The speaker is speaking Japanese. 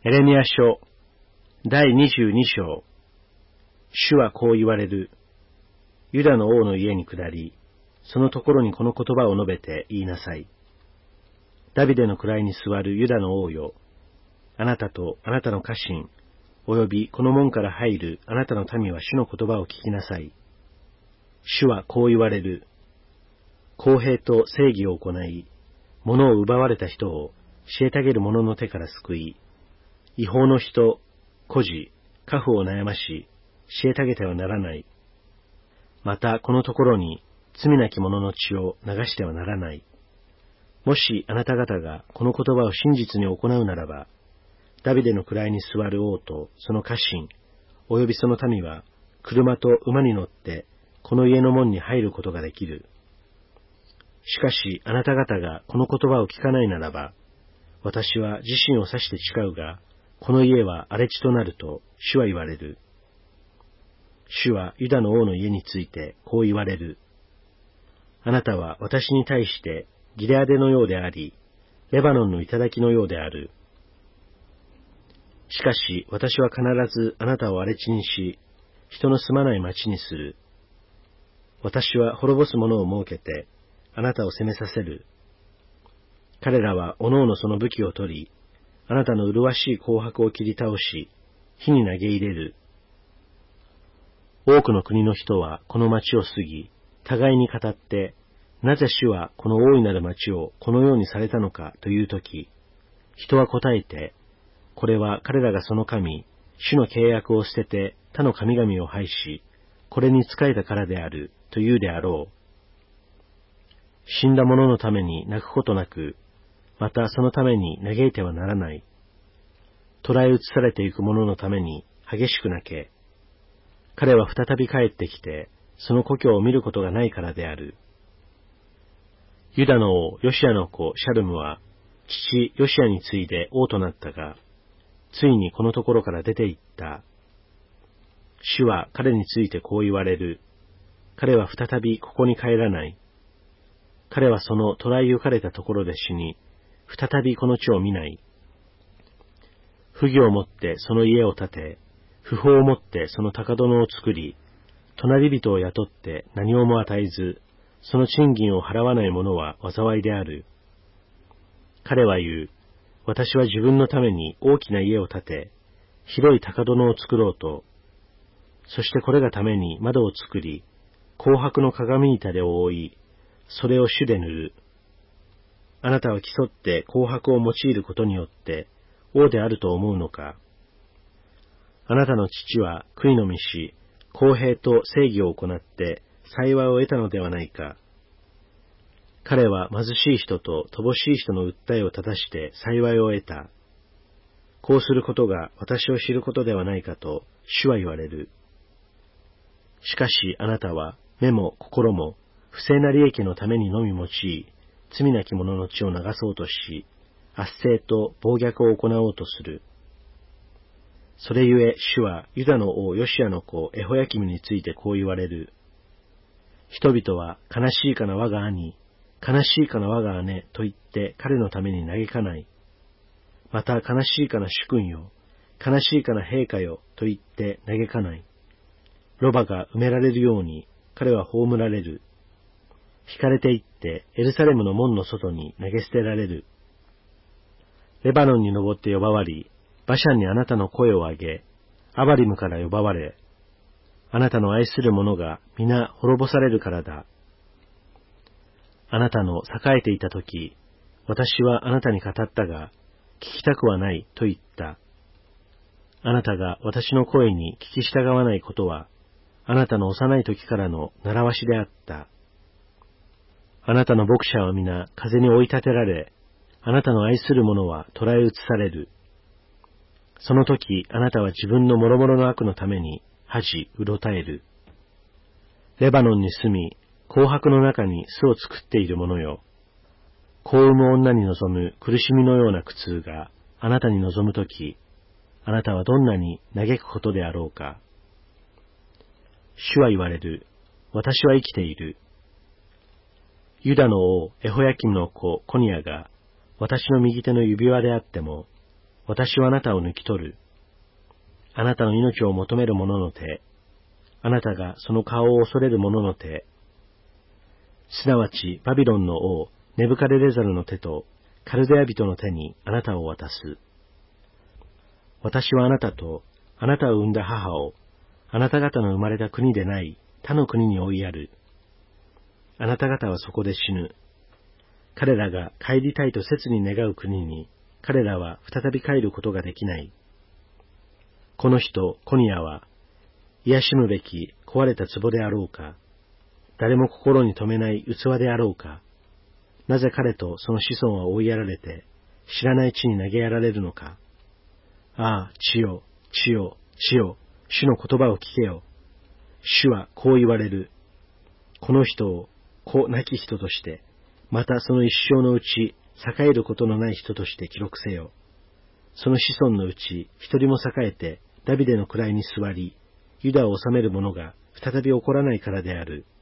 エレミヤ書第22章。主はこう言われる。ユダの王の家に下り、そのところにこの言葉を述べて言いなさい。ダビデの位に座るユダの王よ。あなたとあなたの家臣、およびこの門から入るあなたの民は主の言葉を聞きなさい。主はこう言われる。公平と正義を行い、物を奪われた人を虐げる者の手から救い、違法の人、孤児、家父を悩まし、虐げてはならない。またこのところに罪なき者の血を流してはならない。もしあなた方がこの言葉を真実に行うならば、ダビデの位に座る王とその家臣、およびその民は車と馬に乗ってこの家の門に入ることができる。しかしあなた方がこの言葉を聞かないならば、私は自身を指して誓うが、この家は荒れ地となると主は言われる。主はユダの王の家についてこう言われる。あなたは私に対してギレアデのようであり、レバノンの頂のようである。しかし私は必ずあなたを荒れ地にし、人の住まない町にする。私は滅ぼす者を設けて、あなたを攻めさせる。彼らはおのおのその武器を取り、あなたの麗しい紅白を切り倒し、火に投げ入れる。多くの国の人はこの町を過ぎ、互いに語って、なぜ主はこの大いなる町をこのようにされたのかというとき、人は答えて、これは彼らがその神、主の契約を捨てて他の神々を拝し、これに仕えたからであるというであろう。死んだ者のために泣くことなく、またそのために嘆いてはならない。捕らえ移されていく者のために激しく泣け。彼は再び帰ってきて、その故郷を見ることがないからである。ユダの王ヨシアの子シャルムは、父ヨシアに次いで王となったが、ついにこのところから出て行った。主は彼についてこう言われる。彼は再びここに帰らない。彼はその捕らえ行かれたところで死に、再びこの地を見ない。不義をもってその家を建て、不法をもってその高殿を作り、隣人を雇って何をも与えず、その賃金を払わない者は災いである。彼は言う、私は自分のために大きな家を建て、広い高殿を作ろうと、そしてこれがために窓を作り、紅白の鏡板で覆い、それを朱で塗る。あなたは競って紅白を用いることによって王であると思うのか。あなたの父は悔いのみし、公平と正義を行って幸いを得たのではないか。彼は貧しい人と乏しい人の訴えを正して幸いを得た。こうすることが私を知ることではないかと主は言われる。しかしあなたは目も心も不正な利益のためにのみ用い、罪なき者の血を流そうとし、圧政と暴虐を行おうとする。それゆえ主はユダの王ヨシアの子エホヤキムについてこう言われる。人々は悲しいかな我が兄、悲しいかな我が姉と言って彼のために嘆かない。また悲しいかな主君よ、悲しいかな陛下よと言って嘆かない。ロバが埋められるように彼は葬られる。引かれていってエルサレムの門の外に投げ捨てられる。レバノンに登って呼ばわり、バシャンにあなたの声を上げ、アバリムから呼ばわれ、あなたの愛する者が皆滅ぼされるからだ。あなたの栄えていたとき、私はあなたに語ったが、聞きたくはないと言った。あなたが私の声に聞き従わないことは、あなたの幼い時からの習わしであった。あなたの牧者は皆風に追い立てられ、あなたの愛する者は捕らえ移される。その時あなたは自分の諸々の悪のために恥うろたえる。レバノンに住み、紅白の中に巣を作っている者よ。子を産む女に望む苦しみのような苦痛があなたに望む時、あなたはどんなに嘆くことであろうか。主は言われる。私は生きている。ユダの王エホヤキムの子コニアが私の右手の指輪であっても、 私はあなたを抜き取る。あなたの命を求める者の手、あなたがその顔を恐れる者の手、すなわちバビロンの王ネブカデレザルの手とカルデア人の手にあなたを渡す。私はあなたとあなたを産んだ母をあなた方の生まれた国でない他の国に追いやる。あなた方はそこで死ぬ。彼らが帰りたいと切に願う国に彼らは再び帰ることができない。この人、コニアは、癒しむべき壊れた壺であろうか、誰も心に留めない器であろうか、なぜ彼とその子孫は追いやられて、知らない地に投げやられるのか。ああ、地よ、地よ、地よ、主の言葉を聞けよ。主はこう言われる。この人を子なき人として、またその一生のうち栄えることのない人として記録せよ。その子孫のうち一人も栄えてダビデの位に座り、ユダを治める者が再び起こらないからである。